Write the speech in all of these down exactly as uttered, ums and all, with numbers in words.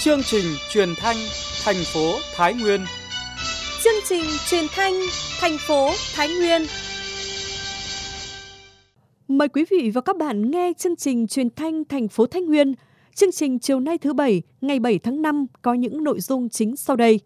Chương trình truyền thanh thành phố Thái Nguyên. Chương trình truyền thanh thành phố Thái Nguyên. Mời quý vị và các bạn nghe chương trình truyền thanh thành phố Thái Nguyên. Chương trình chiều nay thứ Bảy, ngày bảy tháng năm có những nội dung chính sau đây.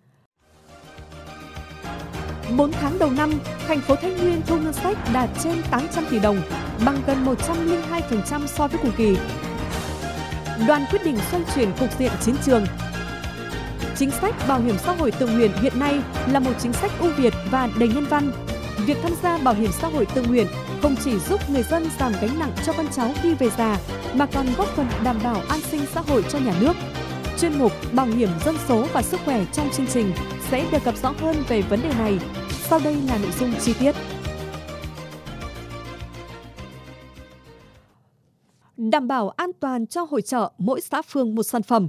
bốn tháng đầu năm, thành phố Thái Nguyên thu ngân sách đạt trên tám trăm tỷ đồng, bằng gần một trăm lẻ hai phần trăm so với cùng kỳ. Đoàn quyết định xoay chuyển cục diện chiến trường. Chính sách bảo hiểm xã hội tự nguyện hiện nay là một chính sách ưu việt và đầy nhân văn. Việc tham gia bảo hiểm xã hội tự nguyện không chỉ giúp người dân giảm gánh nặng cho con cháu khi về già, mà còn góp phần đảm bảo an sinh xã hội cho nhà nước. Chuyên mục Bảo hiểm dân số và sức khỏe trong chương trình sẽ đề cập rõ hơn về vấn đề này. Sau đây là nội dung chi tiết. Đảm bảo an toàn cho hội chợ, mỗi xã phường một sản phẩm.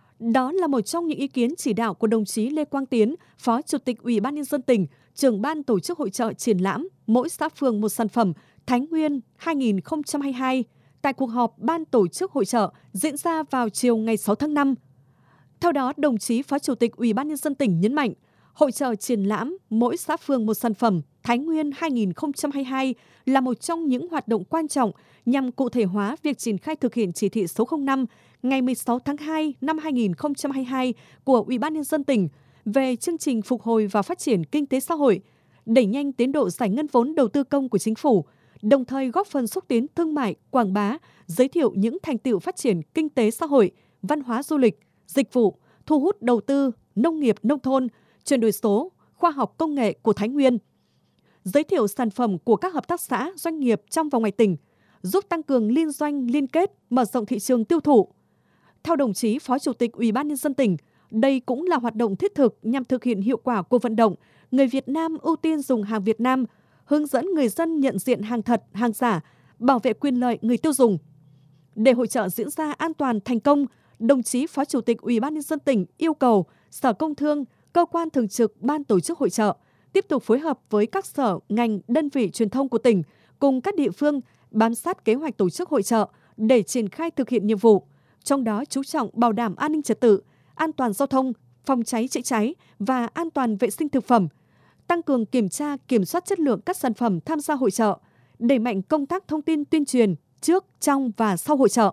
Đó là một trong những ý kiến chỉ đạo của đồng chí Lê Quang Tiến, Phó Chủ tịch Ủy ban Nhân dân tỉnh, trưởng ban tổ chức hội chợ triển lãm mỗi xã phường một sản phẩm Thái Nguyên hai không hai hai tại cuộc họp ban tổ chức hội chợ diễn ra vào chiều ngày sáu tháng năm. Theo đó, đồng chí Phó Chủ tịch Ủy ban Nhân dân tỉnh nhấn mạnh, hội chợ triển lãm mỗi xã phường một sản phẩm Thái Nguyên hai không hai hai là một trong những hoạt động quan trọng nhằm cụ thể hóa việc triển khai thực hiện chỉ thị số không năm ngày mười sáu tháng hai năm hai không hai hai của Ủy ban Nhân dân tỉnh về chương trình phục hồi và phát triển kinh tế xã hội, đẩy nhanh tiến độ giải ngân vốn đầu tư công của chính phủ, đồng thời góp phần xúc tiến thương mại, quảng bá, giới thiệu những thành tựu phát triển kinh tế xã hội, văn hóa du lịch, dịch vụ, thu hút đầu tư, nông nghiệp nông thôn, chuyển đổi số, khoa học công nghệ của Thái Nguyên. Giới thiệu sản phẩm của các hợp tác xã, doanh nghiệp trong và ngoài tỉnh, giúp tăng cường liên doanh, liên kết, mở rộng thị trường tiêu thụ. Theo đồng chí Phó Chủ tịch Ủy ban Nhân dân tỉnh, đây cũng là hoạt động thiết thực nhằm thực hiện hiệu quả cuộc vận động người Việt Nam ưu tiên dùng hàng Việt Nam, hướng dẫn người dân nhận diện hàng thật, hàng giả, bảo vệ quyền lợi người tiêu dùng. Để hội chợ diễn ra an toàn thành công, đồng chí Phó Chủ tịch Ủy ban Nhân dân tỉnh yêu cầu Sở Công Thương, cơ quan thường trực ban tổ chức hội chợ tiếp tục phối hợp với các sở, ngành, đơn vị truyền thông của tỉnh cùng các địa phương bám sát kế hoạch tổ chức hội chợ để triển khai thực hiện nhiệm vụ, trong đó chú trọng bảo đảm an ninh trật tự, an toàn giao thông, phòng cháy chữa cháy và an toàn vệ sinh thực phẩm, tăng cường kiểm tra, kiểm soát chất lượng các sản phẩm tham gia hội chợ, đẩy mạnh công tác thông tin tuyên truyền trước, trong và sau hội chợ.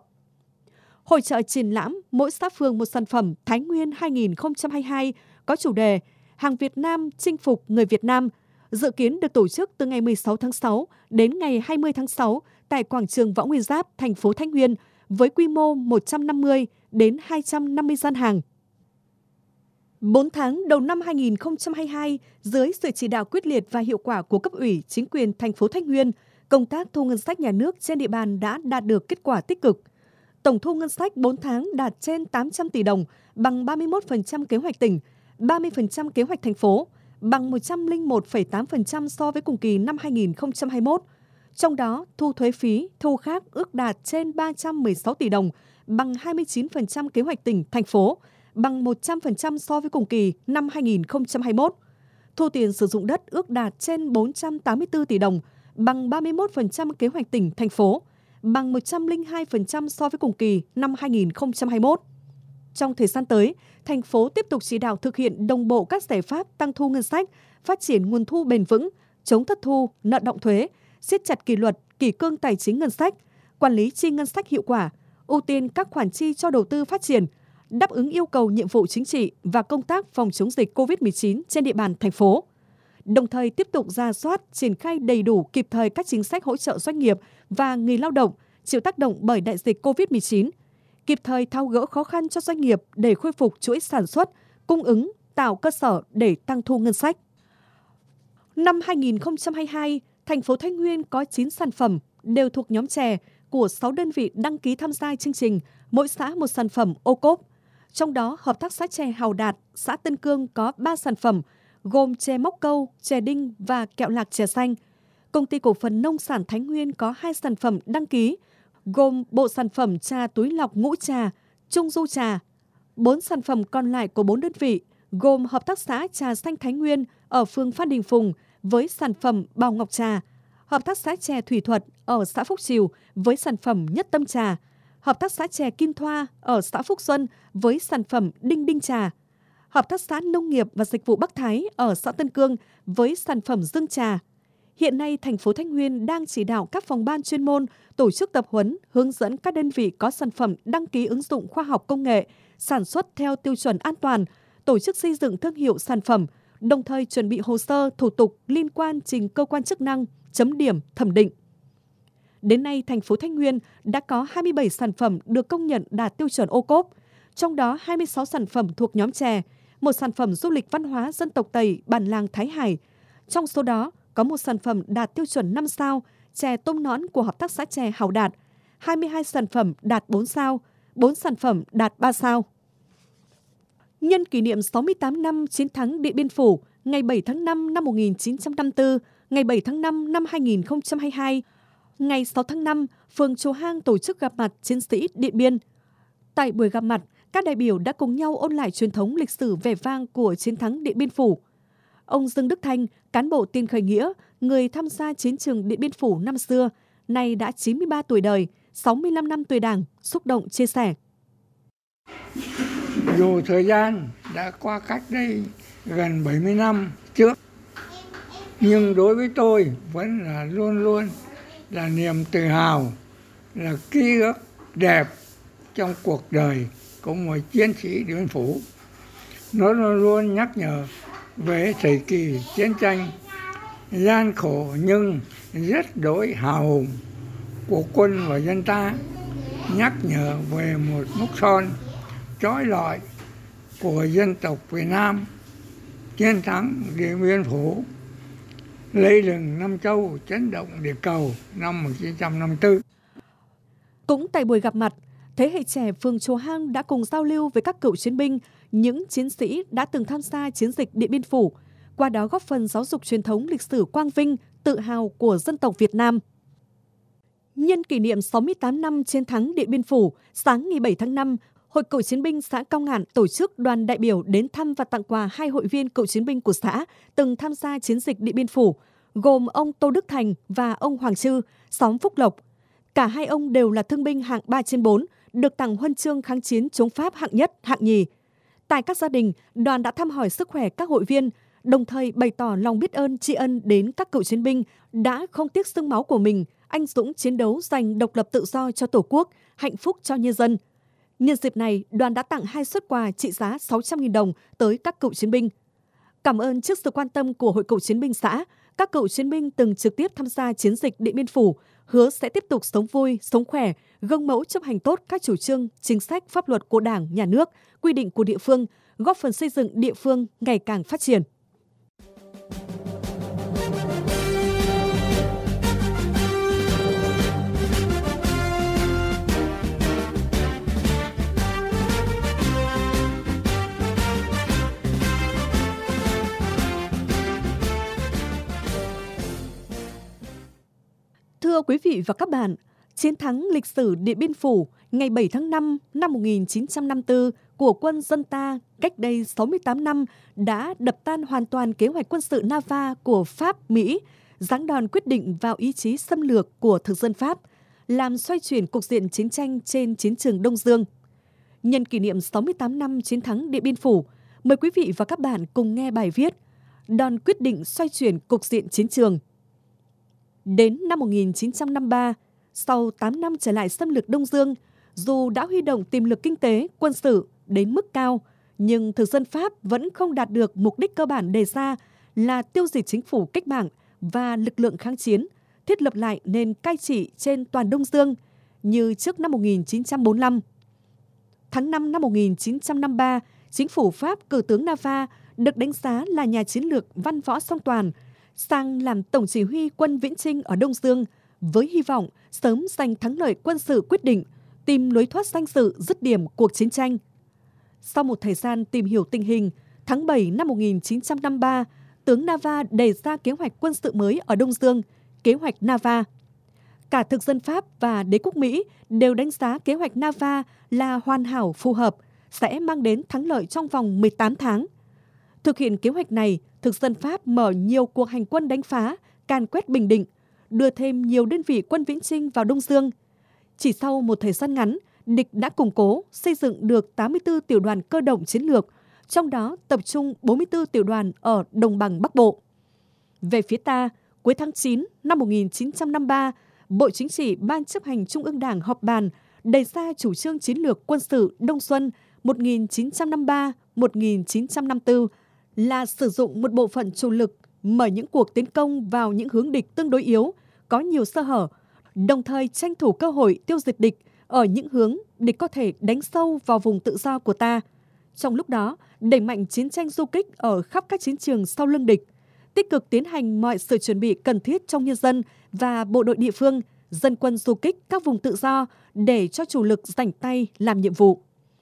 Hội chợ triển lãm mỗi xã phường một sản phẩm Thái Nguyên hai không hai hai có chủ đề Hàng Việt Nam chinh phục người Việt Nam, dự kiến được tổ chức từ ngày mười sáu tháng sáu đến ngày hai mươi tháng sáu tại quảng trường Võ Nguyên Giáp, thành phố Thái Nguyên, với quy mô một trăm năm mươi đến hai trăm năm mươi gian hàng. bốn tháng đầu năm hai không hai hai, dưới sự chỉ đạo quyết liệt và hiệu quả của cấp ủy, chính quyền thành phố Thái Nguyên, công tác thu ngân sách nhà nước trên địa bàn đã đạt được kết quả tích cực. Tổng thu ngân sách bốn tháng đạt trên tám trăm tỷ đồng, bằng ba mươi mốt phần trăm kế hoạch tỉnh, ba mươi phần trăm kế hoạch thành phố, bằng một trăm lẻ một phẩy tám phần trăm so với cùng kỳ năm hai không hai mốt. Trong đó, thu thuế phí, thu khác ước đạt trên ba trăm mười sáu tỷ đồng, bằng hai mươi chín phần trăm kế hoạch tỉnh, thành phố, bằng một trăm phần trăm so với cùng kỳ năm hai không hai mốt. Thu tiền sử dụng đất ước đạt trên bốn trăm tám mươi tư tỷ đồng, bằng ba mươi mốt phần trăm kế hoạch tỉnh, thành phố, bằng một trăm lẻ hai phần trăm so với cùng kỳ năm hai không hai mốt. Trong thời gian tới, thành phố tiếp tục chỉ đạo thực hiện đồng bộ các giải pháp tăng thu ngân sách, phát triển nguồn thu bền vững, chống thất thu, nợ động thuế, siết chặt kỷ luật, kỷ cương tài chính ngân sách, quản lý chi ngân sách hiệu quả, ưu tiên các khoản chi cho đầu tư phát triển, đáp ứng yêu cầu nhiệm vụ chính trị và công tác phòng chống dịch covid mười chín trên địa bàn thành phố. Đồng thời tiếp tục rà soát, triển khai đầy đủ kịp thời các chính sách hỗ trợ doanh nghiệp và người lao động chịu tác động bởi đại dịch covid mười chín, kịp thời tháo gỡ khó khăn cho doanh nghiệp để khôi phục chuỗi sản xuất, cung ứng, tạo cơ sở để tăng thu ngân sách. Năm hai không hai hai, thành phố Thái Nguyên có chín sản phẩm đều thuộc nhóm chè của sáu đơn vị đăng ký tham gia chương trình mỗi xã một sản phẩm ô cốp. Trong đó, Hợp tác xã chè Hào Đạt, xã Tân Cương có ba sản phẩm gồm chè móc câu, chè đinh và kẹo lạc chè xanh. Công ty cổ phần nông sản Thái Nguyên có hai sản phẩm đăng ký gồm bộ sản phẩm trà túi lọc ngũ trà, trung du trà. Bốn sản phẩm còn lại của bốn đơn vị gồm Hợp tác xã trà xanh Thái Nguyên ở phường Phan Đình Phùng với sản phẩm Bào Ngọc Trà, Hợp tác xã chè Thủy Thuật ở xã Phúc Trìu với sản phẩm Nhất Tâm Trà, Hợp tác xã chè Kim Thoa ở xã Phúc Xuân với sản phẩm đinh đinh trà, Hợp tác xã Nông nghiệp và Dịch vụ Bắc Thái ở xã Tân Cương với sản phẩm dương trà. Hiện nay, thành phố Thái Nguyên đang chỉ đạo các phòng ban chuyên môn tổ chức tập huấn, hướng dẫn các đơn vị có sản phẩm đăng ký ứng dụng khoa học công nghệ, sản xuất theo tiêu chuẩn an toàn, tổ chức xây dựng thương hiệu sản phẩm, đồng thời chuẩn bị hồ sơ, thủ tục liên quan trình cơ quan chức năng, chấm điểm, thẩm định. Đến nay, thành phố Thái Nguyên đã có hai mươi bảy sản phẩm được công nhận đạt tiêu chuẩn ô cốp, trong đó hai mươi sáu sản phẩm thuộc nhóm chè, một sản phẩm du lịch văn hóa dân tộc Tây bản làng Thái Hải. Trong số đó, có một sản phẩm đạt tiêu chuẩn năm sao, chè tôm nõn của Hợp tác xã chè Hào Đạt, hai mươi hai sản phẩm đạt bốn sao, bốn sản phẩm đạt ba sao. Nhân kỷ niệm sáu mươi tám năm chiến thắng Điện Biên Phủ, ngày bảy tháng năm năm một nghìn chín trăm năm mươi tư, ngày bảy tháng năm năm hai nghìn không trăm hai mươi hai, ngày sáu tháng năm, phường Chùa Hang tổ chức gặp mặt chiến sĩ Điện Biên. Tại buổi gặp mặt, các đại biểu đã cùng nhau ôn lại truyền thống lịch sử vẻ vang của chiến thắng Điện Biên Phủ. Ông Dương Đức Thanh, cán bộ tiền khởi nghĩa, người tham gia chiến trường Điện Biên Phủ năm xưa, nay đã chín mươi ba tuổi đời, sáu mươi lăm năm tuổi Đảng, xúc động chia sẻ. Dù thời gian đã qua cách đây gần bảy mươi năm trước, nhưng đối với tôi vẫn là luôn luôn là niềm tự hào, là ký ức đẹp trong cuộc đời của một chiến sĩ Điện Biên Phủ. Nó luôn luôn nhắc nhở về thời kỳ chiến tranh gian khổ nhưng rất đối hào hùng của quân và dân ta, nhắc nhở về một mốc son chói lọi của dân tộc Việt Nam, chiến thắng Điện Biên Phủ, lấy lừng Nam Châu, chấn động địa cầu năm một nghìn chín trăm năm mươi tư. Cũng tại buổi gặp mặt, thế hệ trẻ phường Chùa Hang đã cùng giao lưu với các cựu chiến binh, những chiến sĩ đã từng tham gia chiến dịch Điện Biên Phủ, qua đó góp phần giáo dục truyền thống lịch sử quang vinh, tự hào của dân tộc Việt Nam. Nhân kỷ niệm sáu mươi tám năm chiến thắng Điện Biên Phủ, sáng ngày bảy tháng năm, Hội Cựu Chiến binh xã Cao Ngạn tổ chức đoàn đại biểu đến thăm và tặng quà hai hội viên cựu chiến binh của xã từng tham gia chiến dịch Điện Biên Phủ, gồm ông Tô Đức Thành và ông Hoàng Trư, xóm Phúc Lộc. Cả hai ông đều là thương binh hạng ba trên bốn, được tặng huân chương kháng chiến chống Pháp hạng nhất, hạng nhì. Tại các gia đình, đoàn đã thăm hỏi sức khỏe các hội viên, đồng thời bày tỏ lòng biết ơn tri ân đến các cựu chiến binh đã không tiếc xương máu của mình, anh dũng chiến đấu giành độc lập tự do cho Tổ quốc, hạnh phúc cho nhân dân. Nhân dịp này, đoàn đã tặng hai suất quà trị giá sáu trăm nghìn đồng tới các cựu chiến binh. Cảm ơn trước sự quan tâm của Hội Cựu Chiến binh xã, các cựu chiến binh từng trực tiếp tham gia chiến dịch Điện Biên Phủ hứa sẽ tiếp tục sống vui, sống khỏe, gương mẫu chấp hành tốt các chủ trương, chính sách, pháp luật của Đảng, Nhà nước, quy định của địa phương, góp phần xây dựng địa phương ngày càng phát triển. Thưa quý vị và các bạn, chiến thắng lịch sử Điện Biên Phủ ngày bảy tháng năm năm một nghìn chín trăm năm mươi tư của quân dân ta cách đây sáu mươi tám năm đã đập tan hoàn toàn kế hoạch quân sự Nava của Pháp, Mỹ, giáng đòn quyết định vào ý chí xâm lược của thực dân Pháp, làm xoay chuyển cục diện chiến tranh trên chiến trường Đông Dương. Nhân kỷ niệm sáu mươi tám năm chiến thắng Điện Biên Phủ, mời quý vị và các bạn cùng nghe bài viết Đòn quyết định xoay chuyển cục diện chiến trường. Đến năm một nghìn chín trăm năm mươi ba, sau tám năm trở lại xâm lược Đông Dương, dù đã huy động tiềm lực kinh tế, quân sự đến mức cao, nhưng thực dân Pháp vẫn không đạt được mục đích cơ bản đề ra là tiêu diệt chính phủ cách mạng và lực lượng kháng chiến, thiết lập lại nền cai trị trên toàn Đông Dương như trước năm một nghìn chín trăm bốn mươi lăm. Tháng năm năm một nghìn chín trăm năm mươi ba, chính phủ Pháp cử tướng Nava được đánh giá là nhà chiến lược văn võ song toàn, sang làm tổng chỉ huy quân Viễn Chinh ở Đông Dương với hy vọng sớm giành thắng lợi quân sự quyết định, tìm lối thoát danh dự dứt điểm cuộc chiến tranh. Sau một thời gian tìm hiểu tình hình, tháng bảy năm một nghìn chín trăm năm mươi ba, tướng Nava đề ra kế hoạch quân sự mới ở Đông Dương, kế hoạch Nava. Cả thực dân Pháp và đế quốc Mỹ đều đánh giá kế hoạch Nava là hoàn hảo phù hợp, sẽ mang đến thắng lợi trong vòng mười tám tháng. Thực hiện kế hoạch này, thực dân Pháp mở nhiều cuộc hành quân đánh phá, càn quét Bình Định, đưa thêm nhiều đơn vị quân Viễn Chinh vào Đông Dương. Chỉ sau một thời gian ngắn, địch đã củng cố, xây dựng được tám mươi tư tiểu đoàn cơ động chiến lược, trong đó tập trung bốn mươi tư tiểu đoàn ở Đồng bằng Bắc Bộ. Về phía ta, cuối tháng chín năm một nghìn chín trăm năm mươi ba, Bộ Chính trị Ban Chấp hành Trung ương Đảng họp bàn đề ra chủ trương chiến lược quân sự Đông Xuân một nghìn chín trăm năm mươi ba đến một nghìn chín trăm năm mươi tư là sử dụng một bộ phận chủ lực mở những cuộc tiến công vào những hướng địch tương đối yếu, có nhiều sơ hở, đồng thời tranh thủ cơ hội tiêu diệt địch ở những hướng địch có thể đánh sâu vào vùng tự do của ta. Trong lúc đó, đẩy mạnh chiến tranh du kích ở khắp các chiến trường sau lưng địch, tích cực tiến hành mọi sự chuẩn bị cần thiết trong nhân dân và bộ đội địa phương, dân quân du kích các vùng tự do để cho chủ lực rảnh tay làm nhiệm vụ.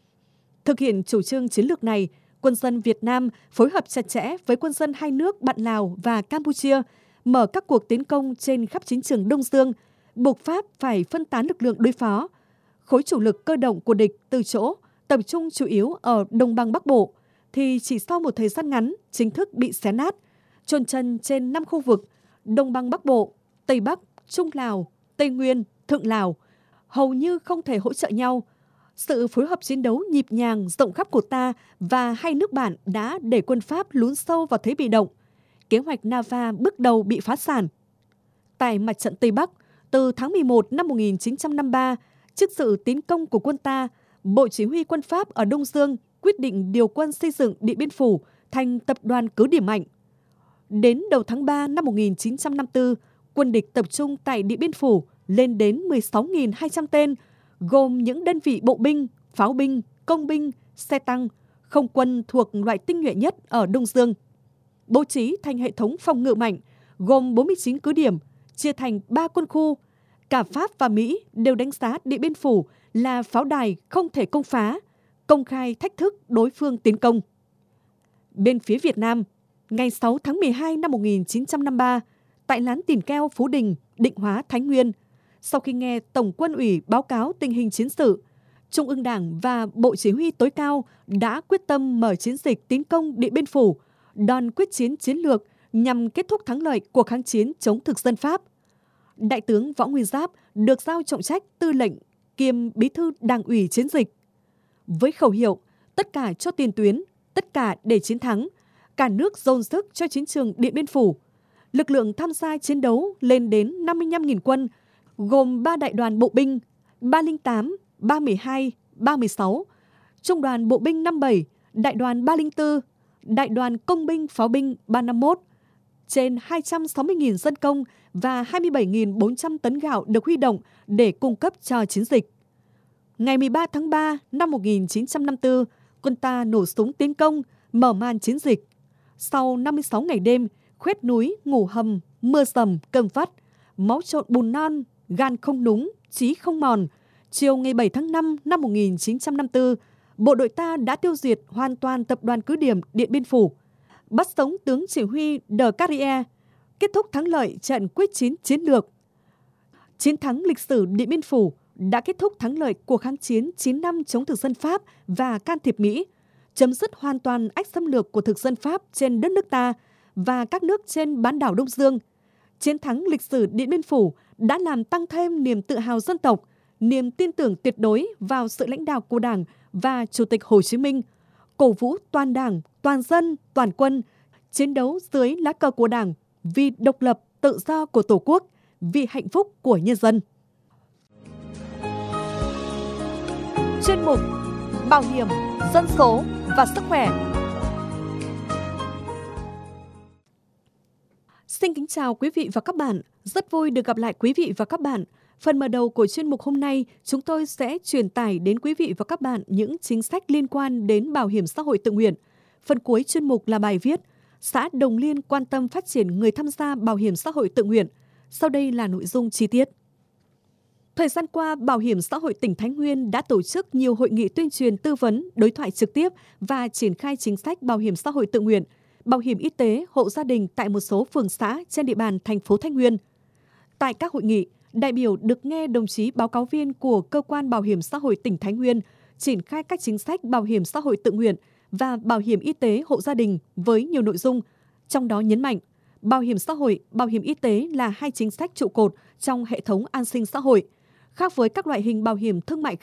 Thực hiện chủ trương chiến lược này, quân dân Việt Nam phối hợp chặt chẽ với quân dân hai nước bạn Lào và Campuchia, mở các cuộc tiến công trên khắp chiến trường Đông Dương, buộc Pháp phải phân tán lực lượng đối phó. Khối chủ lực cơ động của địch từ chỗ tập trung chủ yếu ở Đồng bằng Bắc Bộ, thì chỉ sau một thời gian ngắn chính thức bị xé nát, chôn chân trên năm khu vực Đồng bằng Bắc Bộ, Tây Bắc, Trung Lào, Tây Nguyên, Thượng Lào, hầu như không thể hỗ trợ nhau. Sự phối hợp chiến đấu nhịp nhàng rộng khắp của ta và hai nước bạn đã để quân Pháp lún sâu vào thế bị động. Kế hoạch Nava bước đầu bị phá sản. Tại mặt trận Tây Bắc, từ tháng mười một năm một nghìn chín trăm năm mươi ba, trước sự tiến công của quân ta, Bộ Chỉ huy quân Pháp ở Đông Dương quyết định điều quân xây dựng Điện Biên Phủ thành tập đoàn cứ điểm mạnh. Đến đầu tháng ba năm một nghìn chín trăm năm mươi tư, quân địch tập trung tại Điện Biên Phủ lên đến mười sáu nghìn hai trăm tên, gồm những đơn vị bộ binh, pháo binh, công binh, xe tăng, không quân thuộc loại tinh nhuệ nhất ở Đông Dương. Bố trí thành hệ thống phòng ngự mạnh, gồm bốn mươi chín cứ điểm, chia thành ba quân khu. Cả Pháp và Mỹ đều đánh giá Điện Biên Phủ là pháo đài không thể công phá, công khai thách thức đối phương tiến công. Bên phía Việt Nam, ngày sáu tháng mười hai năm một nghìn chín trăm năm mươi ba, tại lán Tìn Keo, Phú Đình, Định Hóa, Thái Nguyên, sau khi nghe Tổng quân ủy báo cáo tình hình chiến sự, Trung ương Đảng và Bộ Chỉ huy tối cao đã quyết tâm mở chiến dịch tiến công Điện Biên Phủ, đòn quyết chiến chiến lược nhằm kết thúc thắng lợi cuộc kháng chiến chống thực dân Pháp. Đại tướng Võ Nguyên Giáp được giao trọng trách tư lệnh kiêm bí thư Đảng ủy chiến dịch. Với khẩu hiệu tất cả cho tiền tuyến, tất cả để chiến thắng, cả nước dồn sức cho chiến trường Điện Biên Phủ. Lực lượng tham gia chiến đấu lên đến năm mươi lăm nghìn quân, gồm ba đại đoàn bộ binh ba không tám, ba một hai, ba một sáu, Trung đoàn bộ binh năm mươi bảy, đại đoàn ba không bốn, đại đoàn công binh pháo binh ba năm mốt, trên hai trăm sáu mươi nghìn dân công và hai mươi bảy nghìn bốn trăm tấn gạo được huy động để cung cấp cho chiến dịch. Ngày mười ba tháng ba năm một nghìn chín trăm năm mươi tư, quân ta nổ súng tiến công, mở màn chiến dịch. Sau năm mươi sáu ngày đêm, khoét núi, ngủ hầm, mưa rầm, cơm vắt, máu trộn bùn non, gan không núng, chí không mòn, chiều ngày bảy tháng năm năm một nghìn chín trăm năm mươi tư, bộ đội ta đã tiêu diệt hoàn toàn tập đoàn cứ điểm Điện Biên Phủ, bắt sống tướng chỉ huy De Carrière, kết thúc thắng lợi trận quyết chiến chiến lược. Chiến thắng lịch sử Điện Biên Phủ đã kết thúc thắng lợi cuộc kháng chiến chín năm chống thực dân Pháp và can thiệp Mỹ, chấm dứt hoàn toàn ách xâm lược của thực dân Pháp trên đất nước ta và các nước trên bán đảo Đông Dương. Chiến thắng lịch sử Điện Biên Phủ đã làm tăng thêm niềm tự hào dân tộc, niềm tin tưởng tuyệt đối vào sự lãnh đạo của Đảng và Chủ tịch Hồ Chí Minh, cổ vũ toàn Đảng, toàn dân, toàn quân, chiến đấu dưới lá cờ của Đảng vì độc lập, tự do của Tổ quốc, vì hạnh phúc của nhân dân. Chuyên mục Bảo hiểm, dân số và sức khỏe. Xin kính chào quý vị và các bạn. Rất vui được gặp lại quý vị và các bạn. Phần mở đầu của chuyên mục hôm nay, chúng tôi sẽ truyền tải đến quý vị và các bạn những chính sách liên quan đến bảo hiểm xã hội tự nguyện. Phần cuối chuyên mục là bài viết Xã Đồng Liên quan tâm phát triển người tham gia bảo hiểm xã hội tự nguyện. Sau đây là nội dung chi tiết. Thời gian qua, Bảo hiểm xã hội tỉnh Thái Nguyên đã tổ chức nhiều hội nghị tuyên truyền tư vấn, đối thoại trực tiếp và triển khai chính sách bảo hiểm xã hội tự nguyện, bảo hiểm y tế, hộ gia đình tại một số phường xã trên địa bàn thành phố Thái Nguyên. Tại các hội nghị, đại biểu được nghe đồng chí báo cáo viên của Cơ quan Bảo hiểm xã hội tỉnh Thái Nguyên triển khai các chính sách bảo hiểm xã hội tự nguyện và bảo hiểm y tế hộ gia đình với nhiều nội dung, trong đó nhấn mạnh bảo hiểm xã hội, bảo hiểm y tế là hai chính sách trụ cột trong hệ thống an sinh xã hội. Khác với các loại hình bảo hiểm thương mại khác,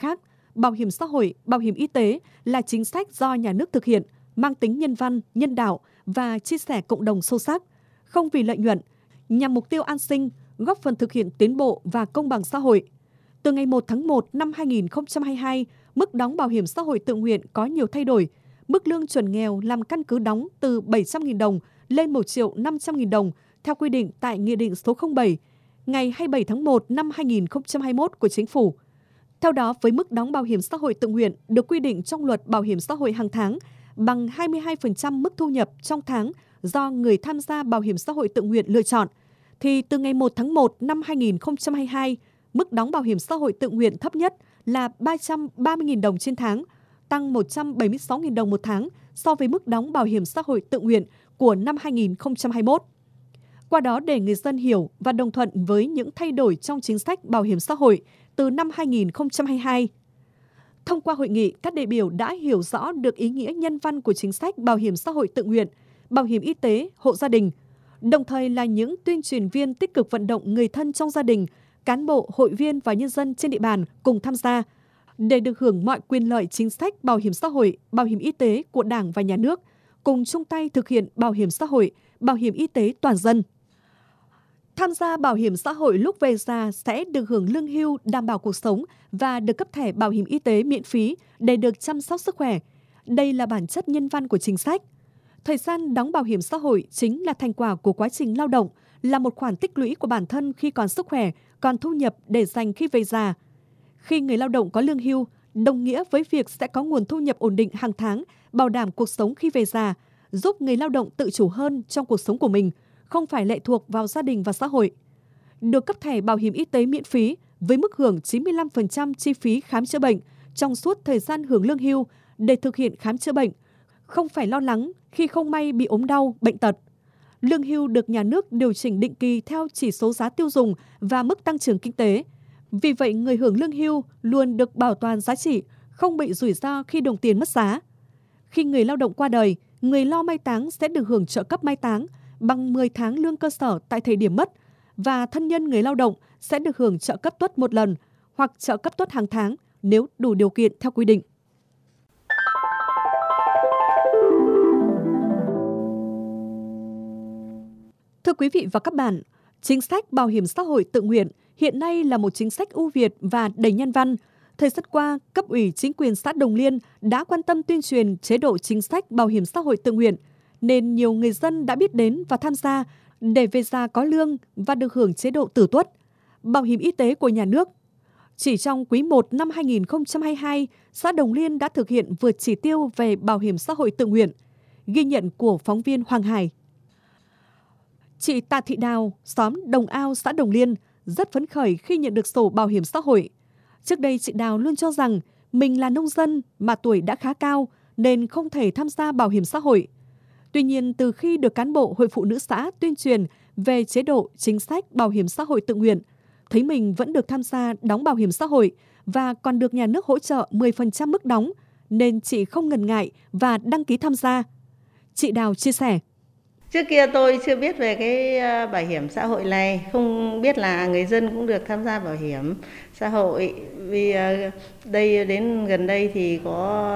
bảo hiểm xã hội, bảo hiểm y tế là chính sách do nhà nước thực hiện, mang tính nhân văn, nhân đạo và chia sẻ cộng đồng sâu sắc, không vì lợi nhuận, nhằm mục tiêu an sinh, góp phần thực hiện tiến bộ và công bằng xã hội. Từ ngày một tháng một năm hai nghìn không trăm hai mươi hai, mức đóng bảo hiểm xã hội tự nguyện có nhiều thay đổi. Mức lương chuẩn nghèo làm căn cứ đóng từ bảy trăm nghìn đồng lên một triệu năm trăm nghìn đồng theo quy định tại Nghị định số không bảy ngày hai mươi bảy tháng một năm hai nghìn không trăm hai mươi mốt của Chính phủ. Theo đó, với mức đóng bảo hiểm xã hội tự nguyện được quy định trong Luật Bảo hiểm xã hội hàng tháng bằng hai mươi hai phần trăm mức thu nhập trong tháng do người tham gia bảo hiểm xã hội tự nguyện lựa chọn, thì từ ngày một tháng một năm hai nghìn không trăm hai mươi hai, mức đóng bảo hiểm xã hội tự nguyện thấp nhất là ba trăm ba mươi nghìn đồng trên tháng, tăng một trăm bảy mươi sáu nghìn đồng một tháng so với mức đóng bảo hiểm xã hội tự nguyện của năm hai nghìn không trăm hai mươi mốt. Qua đó để người dân hiểu và đồng thuận với những thay đổi trong chính sách bảo hiểm xã hội từ năm hai nghìn không trăm hai mươi hai. Thông qua hội nghị, các đại biểu đã hiểu rõ được ý nghĩa nhân văn của chính sách bảo hiểm xã hội tự nguyện, bảo hiểm y tế, hộ gia đình, đồng thời là những tuyên truyền viên tích cực vận động người thân trong gia đình, cán bộ, hội viên và nhân dân trên địa bàn cùng tham gia để được hưởng mọi quyền lợi chính sách bảo hiểm xã hội, bảo hiểm y tế của Đảng và Nhà nước, cùng chung tay thực hiện bảo hiểm xã hội, bảo hiểm y tế toàn dân. Tham gia bảo hiểm xã hội lúc về già sẽ được hưởng lương hưu đảm bảo cuộc sống và được cấp thẻ bảo hiểm y tế miễn phí để được chăm sóc sức khỏe. Đây là bản chất nhân văn của chính sách. Thời gian đóng bảo hiểm xã hội chính là thành quả của quá trình lao động, là một khoản tích lũy của bản thân khi còn sức khỏe, còn thu nhập để dành khi về già. Khi người lao động có lương hưu, đồng nghĩa với việc sẽ có nguồn thu nhập ổn định hàng tháng, bảo đảm cuộc sống khi về già, giúp người lao động tự chủ hơn trong cuộc sống của mình, không phải lệ thuộc vào gia đình và xã hội. Được cấp thẻ bảo hiểm y tế miễn phí với mức hưởng chín mươi lăm phần trăm chi phí khám chữa bệnh trong suốt thời gian hưởng lương hưu để thực hiện khám chữa bệnh, không phải lo lắng khi không may bị ốm đau, bệnh tật. Lương hưu được nhà nước điều chỉnh định kỳ theo chỉ số giá tiêu dùng và mức tăng trưởng kinh tế. Vì vậy, người hưởng lương hưu luôn được bảo toàn giá trị, không bị rủi ro khi đồng tiền mất giá. Khi người lao động qua đời, người lo mai táng sẽ được hưởng trợ cấp mai táng bằng mười tháng lương cơ sở tại thời điểm mất, và thân nhân người lao động sẽ được hưởng trợ cấp tuất một lần hoặc trợ cấp tuất hàng tháng nếu đủ điều kiện theo quy định. Thưa quý vị và các bạn, chính sách bảo hiểm xã hội tự nguyện hiện nay là một chính sách ưu việt và đầy nhân văn. Thời gian qua, cấp ủy chính quyền xã Đồng Liên đã quan tâm tuyên truyền chế độ chính sách bảo hiểm xã hội tự nguyện, nên nhiều người dân đã biết đến và tham gia để về già có lương và được hưởng chế độ tử tuất, bảo hiểm y tế của nhà nước. Chỉ trong quý một năm hai nghìn không trăm hai mươi hai, xã Đồng Liên đã thực hiện vượt chỉ tiêu về bảo hiểm xã hội tự nguyện. Ghi nhận của phóng viên Hoàng Hải. Chị Tạ Thị Đào, xóm Đồng Ao, xã Đồng Liên, rất phấn khởi khi nhận được sổ bảo hiểm xã hội. Trước đây, chị Đào luôn cho rằng mình là nông dân mà tuổi đã khá cao nên không thể tham gia bảo hiểm xã hội. Tuy nhiên, từ khi được cán bộ Hội Phụ Nữ xã tuyên truyền về chế độ chính sách bảo hiểm xã hội tự nguyện, thấy mình vẫn được tham gia đóng bảo hiểm xã hội và còn được nhà nước hỗ trợ mười phần trăm mức đóng, nên chị không ngần ngại và đăng ký tham gia. Chị Đào chia sẻ. Trước kia tôi chưa biết về cái bảo hiểm xã hội này, không biết là người dân cũng được tham gia bảo hiểm xã hội. Vì đây đến gần đây thì có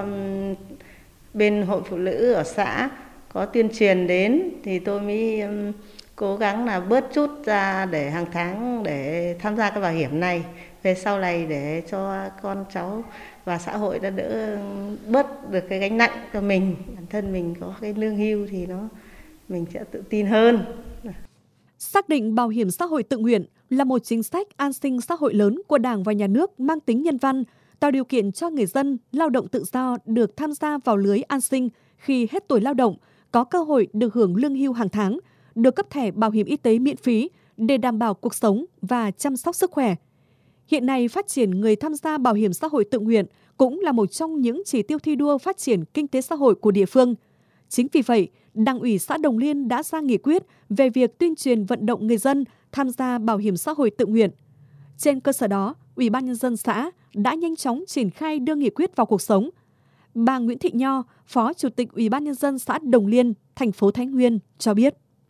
bên Hội Phụ Nữ ở xã có tuyên truyền đến thì tôi mới cố gắng là bớt chút ra để hàng tháng để tham gia cái bảo hiểm này. Về sau này để cho con cháu và xã hội đã đỡ bớt được cái gánh nặng cho mình, bản thân mình có cái lương hưu thì nó mình sẽ tự tin hơn. Xác định bảo hiểm xã hội tự nguyện là một chính sách an sinh xã hội lớn của Đảng và Nhà nước mang tính nhân văn, tạo điều kiện cho người dân lao động tự do được tham gia vào lưới an sinh khi hết tuổi lao động, có cơ hội được hưởng lương hưu hàng tháng, được cấp thẻ bảo hiểm y tế miễn phí để đảm bảo cuộc sống và chăm sóc sức khỏe. Hiện nay, phát triển người tham gia bảo hiểm xã hội tự nguyện cũng là một trong những chỉ tiêu thi đua phát triển kinh tế xã hội của địa phương. Chính vì vậy, Đảng ủy xã Đồng Liên đã ra nghị quyết về việc tuyên truyền vận động người dân tham gia bảo hiểm xã hội tự nguyện. Trên cơ sở đó, Ủy ban Nhân dân xã đã nhanh chóng triển khai đưa nghị quyết vào cuộc sống. Bà Nguyễn Thị Nho, Phó Chủ tịch Ủy ban Nhân dân xã Đồng Liên, thành phố Thái Nguyên cho biết.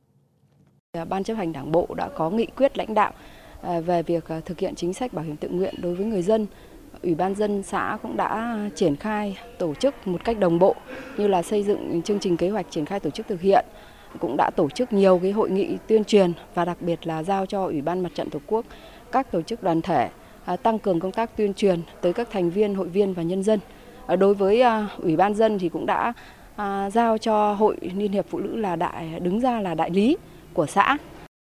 Ban chấp hành Đảng bộ đã có nghị quyết lãnh đạo về việc thực hiện chính sách bảo hiểm tự nguyện đối với người dân. Ủy ban dân xã cũng đã triển khai tổ chức một cách đồng bộ, như là xây dựng chương trình kế hoạch triển khai tổ chức thực hiện, cũng đã tổ chức nhiều cái hội nghị tuyên truyền và đặc biệt là giao cho Ủy ban Mặt trận Tổ quốc, các tổ chức đoàn thể tăng cường công tác tuyên truyền tới các thành viên, hội viên và nhân dân. Đối với Ủy ban dân thì cũng đã giao cho Hội Liên hiệp Phụ nữ là đại đứng ra là đại lý của xã.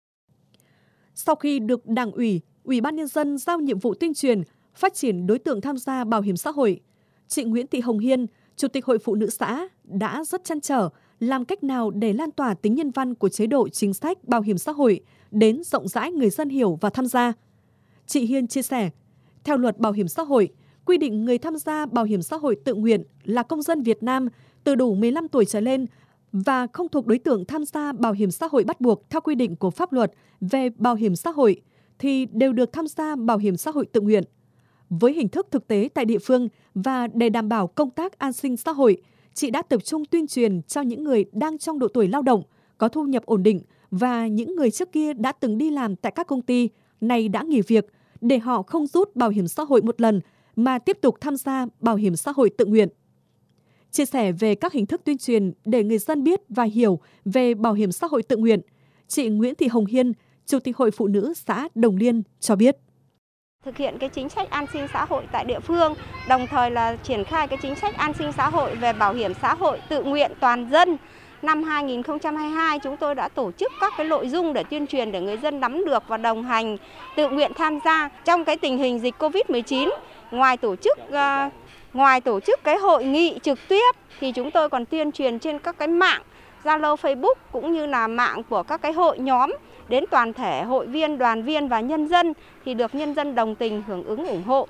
Sau khi được Đảng ủy, Ủy ban Nhân dân giao nhiệm vụ tuyên truyền, phát triển đối tượng tham gia bảo hiểm xã hội, chị Nguyễn Thị Hồng Hiên, Chủ tịch Hội Phụ nữ xã đã rất trăn trở làm cách nào để lan tỏa tính nhân văn của chế độ chính sách bảo hiểm xã hội đến rộng rãi người dân hiểu và tham gia. Chị Hiên chia sẻ, theo luật bảo hiểm xã hội, quy định người tham gia bảo hiểm xã hội tự nguyện là công dân Việt Nam từ đủ mười lăm tuổi trở lên và không thuộc đối tượng tham gia bảo hiểm xã hội bắt buộc theo quy định của pháp luật về bảo hiểm xã hội thì đều được tham gia bảo hiểm xã hội tự nguyện. Với hình thức thực tế tại địa phương và để đảm bảo công tác an sinh xã hội, chị đã tập trung tuyên truyền cho những người đang trong độ tuổi lao động, có thu nhập ổn định và những người trước kia đã từng đi làm tại các công ty, nay đã nghỉ việc, để họ không rút bảo hiểm xã hội một lần mà tiếp tục tham gia bảo hiểm xã hội tự nguyện. Chia sẻ về các hình thức tuyên truyền để người dân biết và hiểu về bảo hiểm xã hội tự nguyện, chị Nguyễn Thị Hồng Hiên, Chủ tịch Hội Phụ nữ xã Đồng Liên cho biết. Thực hiện cái chính sách an sinh xã hội tại địa phương, đồng thời là triển khai cái chính sách an sinh xã hội về bảo hiểm xã hội tự nguyện toàn dân. Năm hai nghìn không trăm hai mươi hai, chúng tôi đã tổ chức các cái nội dung để tuyên truyền để người dân nắm được và đồng hành tự nguyện tham gia. Trong cái tình hình dịch covid mười chín, ngoài tổ chức uh, ngoài tổ chức cái hội nghị trực tiếp thì chúng tôi còn tuyên truyền trên các cái mạng Zalo, Facebook cũng như là mạng của các cái hội nhóm đến toàn thể hội viên, đoàn viên và nhân dân thì được nhân dân đồng tình hưởng ứng ủng hộ.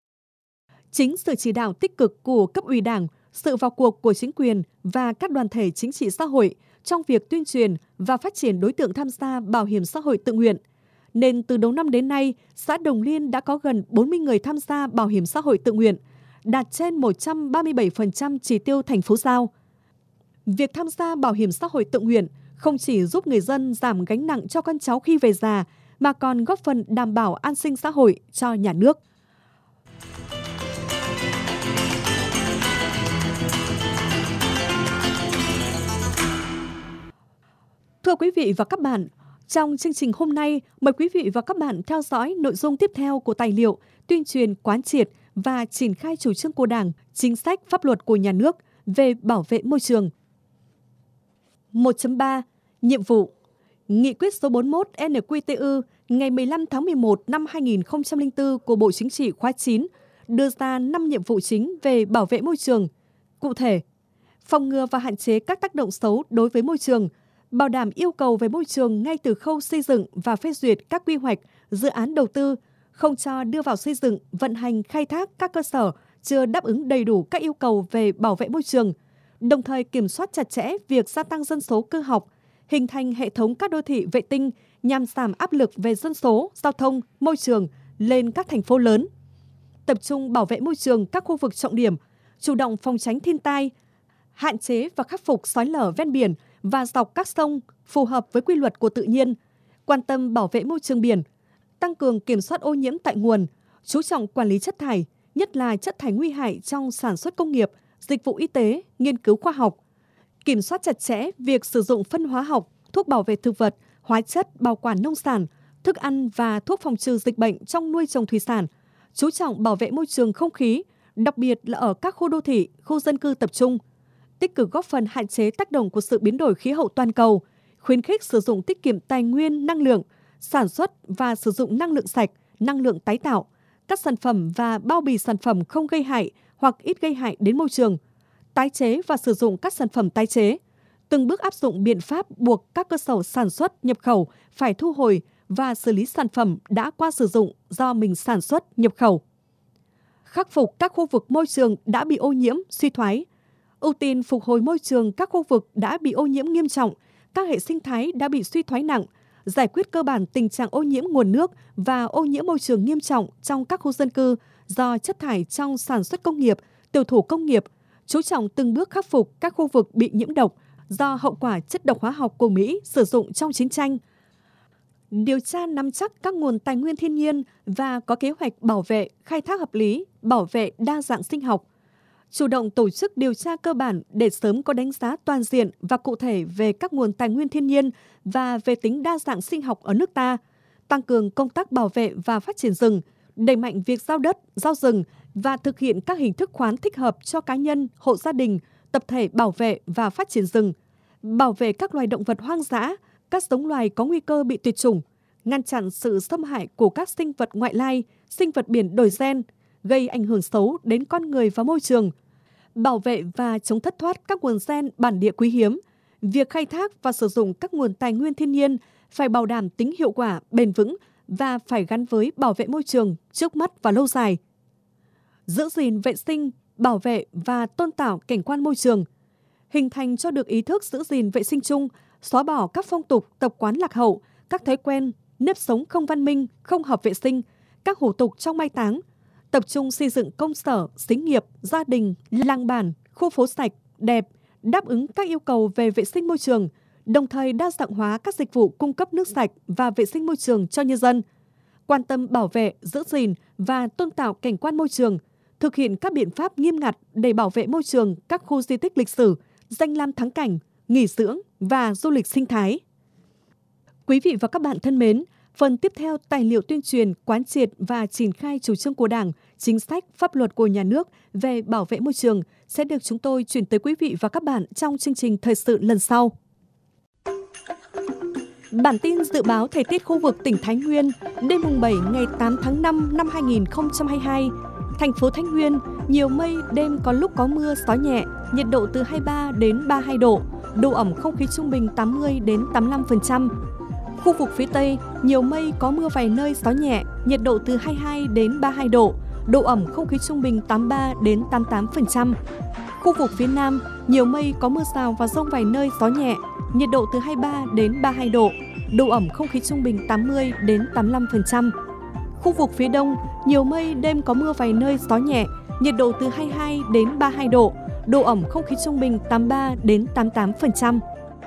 Chính sự chỉ đạo tích cực của cấp ủy Đảng, sự vào cuộc của chính quyền và các đoàn thể chính trị xã hội trong việc tuyên truyền và phát triển đối tượng tham gia bảo hiểm xã hội tự nguyện, nên từ đầu năm đến nay, xã Đồng Liên đã có gần bốn mươi người tham gia bảo hiểm xã hội tự nguyện, đạt trên một trăm ba mươi bảy phần trăm chỉ tiêu thành phố giao. Việc tham gia bảo hiểm xã hội tự nguyện không chỉ giúp người dân giảm gánh nặng cho con cháu khi về già, mà còn góp phần đảm bảo an sinh xã hội cho nhà nước. Thưa quý vị và các bạn, trong chương trình hôm nay, mời quý vị và các bạn theo dõi nội dung tiếp theo của tài liệu tuyên truyền quán triệt và triển khai chủ trương của Đảng, chính sách pháp luật của nhà nước về bảo vệ môi trường. một chấm ba. Nhiệm vụ. Nghị quyết số bốn mươi mốt N Q T U ngày mười lăm tháng mười một năm hai nghìn không trăm lẻ bốn của Bộ Chính trị khóa chín đưa ra năm nhiệm vụ chính về bảo vệ môi trường. Cụ thể, phòng ngừa và hạn chế các tác động xấu đối với môi trường, bảo đảm yêu cầu về môi trường ngay từ khâu xây dựng và phê duyệt các quy hoạch, dự án đầu tư, không cho đưa vào xây dựng, vận hành, khai thác các cơ sở chưa đáp ứng đầy đủ các yêu cầu về bảo vệ môi trường, đồng thời kiểm soát chặt chẽ việc gia tăng dân số cơ học, hình thành hệ thống các đô thị vệ tinh nhằm giảm áp lực về dân số, giao thông, môi trường lên các thành phố lớn. Tập trung bảo vệ môi trường các khu vực trọng điểm, chủ động phòng tránh thiên tai, hạn chế và khắc phục xói lở ven biển và dọc các sông phù hợp với quy luật của tự nhiên, quan tâm bảo vệ môi trường biển, tăng cường kiểm soát ô nhiễm tại nguồn, chú trọng quản lý chất thải, nhất là chất thải nguy hại trong sản xuất công nghiệp, dịch vụ y tế, nghiên cứu khoa học, kiểm soát chặt chẽ việc sử dụng phân hóa học, thuốc bảo vệ thực vật, hóa chất bảo quản nông sản, thức ăn và thuốc phòng trừ dịch bệnh trong nuôi trồng thủy sản, chú trọng bảo vệ môi trường không khí, đặc biệt là ở các khu đô thị, khu dân cư tập trung, tích cực góp phần hạn chế tác động của sự biến đổi khí hậu toàn cầu, khuyến khích sử dụng tiết kiệm tài nguyên, năng lượng, sản xuất và sử dụng năng lượng sạch, năng lượng tái tạo, các sản phẩm và bao bì sản phẩm không gây hại hoặc ít gây hại đến môi trường, tái chế và sử dụng các sản phẩm tái chế, từng bước áp dụng biện pháp buộc các cơ sở sản xuất, nhập khẩu phải thu hồi và xử lý sản phẩm đã qua sử dụng do mình sản xuất, nhập khẩu. Khắc phục các khu vực môi trường đã bị ô nhiễm, suy thoái, ưu tiên phục hồi môi trường các khu vực đã bị ô nhiễm nghiêm trọng, các hệ sinh thái đã bị suy thoái nặng, giải quyết cơ bản tình trạng ô nhiễm nguồn nước và ô nhiễm môi trường nghiêm trọng trong các khu dân cư do chất thải trong sản xuất công nghiệp, tiểu thủ công nghiệp, chú trọng từng bước khắc phục các khu vực bị nhiễm độc do hậu quả chất độc hóa học của Mỹ sử dụng trong chiến tranh. Điều tra nắm chắc các nguồn tài nguyên thiên nhiên và có kế hoạch bảo vệ, khai thác hợp lý, bảo vệ đa dạng sinh học, chủ động tổ chức điều tra cơ bản để sớm có đánh giá toàn diện và cụ thể về các nguồn tài nguyên thiên nhiên và về tính đa dạng sinh học ở nước ta, tăng cường công tác bảo vệ và phát triển rừng, đẩy mạnh việc giao đất, giao rừng và thực hiện các hình thức khoán thích hợp cho cá nhân, hộ gia đình, tập thể bảo vệ và phát triển rừng, bảo vệ các loài động vật hoang dã, các giống loài có nguy cơ bị tuyệt chủng, ngăn chặn sự xâm hại của các sinh vật ngoại lai, sinh vật biển đổi gen, gây ảnh hưởng xấu đến con người và môi trường, bảo vệ và chống thất thoát các nguồn gen bản địa quý hiếm. Việc khai thác và sử dụng các nguồn tài nguyên thiên nhiên phải bảo đảm tính hiệu quả, bền vững và phải gắn với bảo vệ môi trường trước mắt và lâu dài. Giữ gìn vệ sinh, bảo vệ và tôn tạo cảnh quan môi trường, hình thành cho được ý thức giữ gìn vệ sinh chung, xóa bỏ các phong tục, tập quán lạc hậu, các thói quen, nếp sống không văn minh, không hợp vệ sinh, các hủ tục trong mai táng, tập trung xây dựng công sở, xí nghiệp, gia đình, làng bản, khu phố sạch, đẹp, đáp ứng các yêu cầu về vệ sinh môi trường, đồng thời đa dạng hóa các dịch vụ cung cấp nước sạch và vệ sinh môi trường cho nhân dân, quan tâm bảo vệ, giữ gìn và tôn tạo cảnh quan môi trường, thực hiện các biện pháp nghiêm ngặt để bảo vệ môi trường các khu di tích lịch sử, danh lam thắng cảnh, nghỉ dưỡng và du lịch sinh thái. Quý vị và các bạn thân mến, phần tiếp theo tài liệu tuyên truyền, quán triệt và triển khai chủ trương của Đảng, chính sách, pháp luật của nhà nước về bảo vệ môi trường sẽ được chúng tôi chuyển tới quý vị và các bạn trong chương trình thời sự lần sau. Bản tin dự báo thời tiết khu vực tỉnh Thái Nguyên đêm mùng bảy ngày tám tháng năm năm hai nghìn không trăm hai mươi hai. Thành phố Thái Nguyên, nhiều mây, đêm có lúc có mưa, gió nhẹ, nhiệt độ từ hai mươi ba đến ba mươi hai độ, độ ẩm không khí trung bình tám mươi đến tám mươi lăm phần trăm. Khu vực phía Tây, nhiều mây, có mưa vài nơi, gió nhẹ, nhiệt độ từ hai mươi hai đến ba mươi hai độ, độ ẩm không khí trung bình tám mươi ba đến tám mươi tám phần trăm. Khu vực phía Nam, nhiều mây, có mưa rào và dông vài nơi, gió nhẹ, nhiệt độ từ hai mươi ba đến ba mươi hai độ, độ ẩm không khí trung bình tám mươi đến tám mươi lăm phần trăm. Khu vực phía Đông, nhiều mây, đêm có mưa vài nơi, gió nhẹ, nhiệt độ từ hai mươi hai đến ba mươi hai độ, độ ẩm không khí trung bình tám mươi ba đến tám mươi tám phần trăm.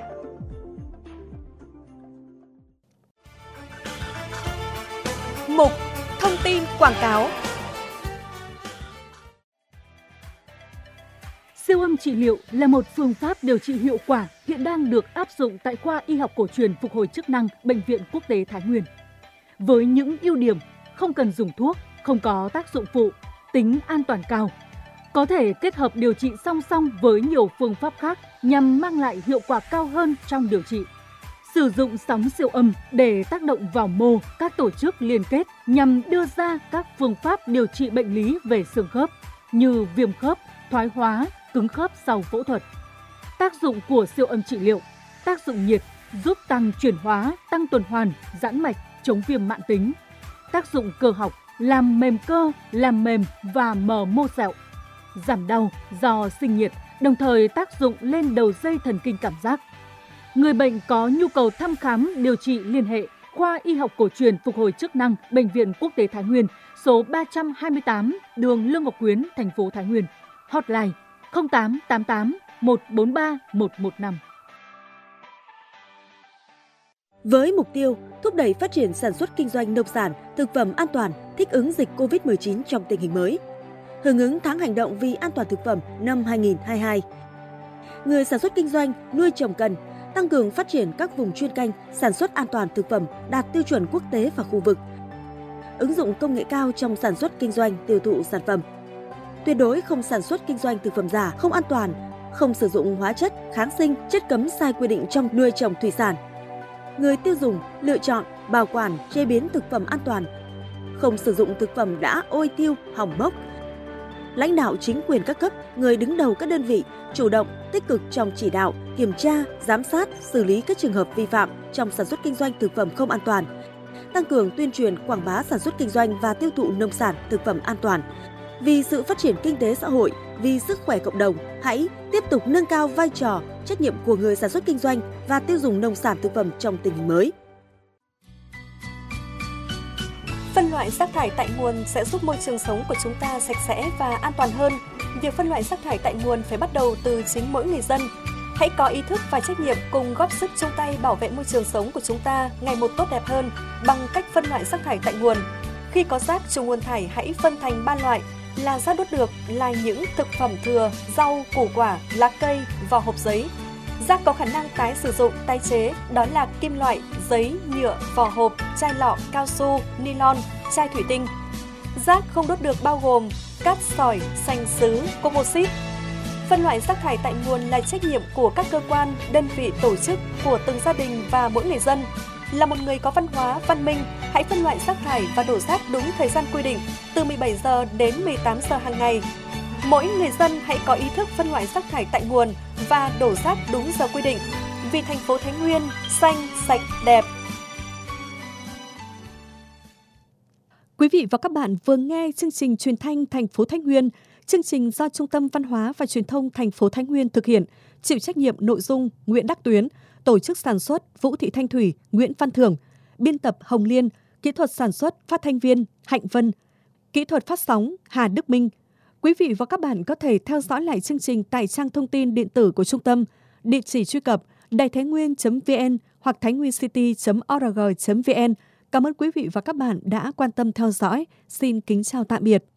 Mục thông tin quảng cáo. Siêu âm trị liệu là một phương pháp điều trị hiệu quả hiện đang được áp dụng tại khoa y học cổ truyền phục hồi chức năng Bệnh viện Quốc tế Thái Nguyên. Với những ưu điểm không cần dùng thuốc, không có tác dụng phụ, tính an toàn cao, có thể kết hợp điều trị song song với nhiều phương pháp khác nhằm mang lại hiệu quả cao hơn trong điều trị. Sử dụng sóng siêu âm để tác động vào mô, các tổ chức liên kết nhằm đưa ra các phương pháp điều trị bệnh lý về xương khớp như viêm khớp, thoái hóa, cứng khớp sau phẫu thuật. Tác dụng của siêu âm trị liệu: tác dụng nhiệt, giúp tăng chuyển hóa, tăng tuần hoàn, giãn mạch, chống viêm mãn tính. Tác dụng cơ học: làm mềm cơ, làm mềm và mờ mô sẹo. Giảm đau do sinh nhiệt, đồng thời tác dụng lên đầu dây thần kinh cảm giác. Người bệnh có nhu cầu thăm khám điều trị liên hệ khoa y học cổ truyền phục hồi chức năng Bệnh viện Quốc tế Thái Nguyên, số ba trăm hai mươi tám, đường Lương Ngọc Quyến, thành phố Thái Nguyên. Hotline không tám tám tám một bốn ba một một năm. Với mục tiêu thúc đẩy phát triển sản xuất kinh doanh nông sản, thực phẩm an toàn, thích ứng dịch cô vít mười chín trong tình hình mới. Hưởng ứng tháng hành động vì an toàn thực phẩm năm hai nghìn không trăm hai mươi hai. Người sản xuất kinh doanh nuôi trồng cần tăng cường phát triển các vùng chuyên canh sản xuất an toàn thực phẩm đạt tiêu chuẩn quốc tế và khu vực. Ứng dụng công nghệ cao trong sản xuất kinh doanh, tiêu thụ sản phẩm. Tuyệt đối không sản xuất kinh doanh thực phẩm giả, không an toàn, không sử dụng hóa chất, kháng sinh, chất cấm sai quy định trong nuôi trồng thủy sản. Người tiêu dùng lựa chọn, bảo quản, chế biến thực phẩm an toàn, không sử dụng thực phẩm đã ôi thiêu, hỏng mốc. Lãnh đạo chính quyền các cấp, người đứng đầu các đơn vị chủ động, tích cực trong chỉ đạo, kiểm tra, giám sát, xử lý các trường hợp vi phạm trong sản xuất kinh doanh thực phẩm không an toàn. Tăng cường tuyên truyền, quảng bá sản xuất kinh doanh và tiêu thụ nông sản, thực phẩm an toàn. Vì sự phát triển kinh tế xã hội, vì sức khỏe cộng đồng, hãy tiếp tục nâng cao vai trò, trách nhiệm của người sản xuất kinh doanh và tiêu dùng nông sản thực phẩm trong tình hình mới. Phân loại rác thải tại nguồn sẽ giúp môi trường sống của chúng ta sạch sẽ và an toàn hơn. Việc phân loại rác thải tại nguồn phải bắt đầu từ chính mỗi người dân. Hãy có ý thức và trách nhiệm cùng góp sức chung tay bảo vệ môi trường sống của chúng ta ngày một tốt đẹp hơn bằng cách phân loại rác thải tại nguồn. Khi có rác trùng nguồn thải hãy phân thành ba loại: là rác đốt được là những thực phẩm thừa, rau, củ quả, lá cây, vỏ hộp giấy. Rác có khả năng tái sử dụng, tái chế, đó là kim loại, giấy, nhựa, vỏ hộp, chai lọ, cao su, nylon, chai thủy tinh. Rác không đốt được bao gồm cát sỏi, sành sứ, composite. Phân loại rác thải tại nguồn là trách nhiệm của các cơ quan, đơn vị, tổ chức, của từng gia đình và mỗi người dân. Là một người có văn hóa, văn minh, hãy phân loại rác thải và đổ rác đúng thời gian quy định, từ mười bảy giờ đến mười tám giờ hàng ngày. Mỗi người dân hãy có ý thức phân loại rác thải tại nguồn và đổ rác đúng giờ quy định. Vì thành phố Thái Nguyên xanh, sạch, đẹp. Quý vị và các bạn vừa nghe chương trình truyền thanh thành phố Thái Nguyên. Chương trình do Trung tâm Văn hóa và Truyền thông thành phố Thái Nguyên thực hiện, chịu trách nhiệm nội dung Nguyễn Đắc Tuyến, tổ chức sản xuất Vũ Thị Thanh Thủy, Nguyễn Văn Thưởng, biên tập Hồng Liên, kỹ thuật sản xuất phát thanh viên Hạnh Vân, kỹ thuật phát sóng Hà Đức Minh. Quý vị và các bạn có thể theo dõi lại chương trình tại trang thông tin điện tử của trung tâm, địa chỉ truy cập đài thái nguyên chấm vn hoặc thái nguyên city chấm org chấm vn. Cảm ơn quý vị và các bạn đã quan tâm theo dõi. Xin kính chào tạm biệt.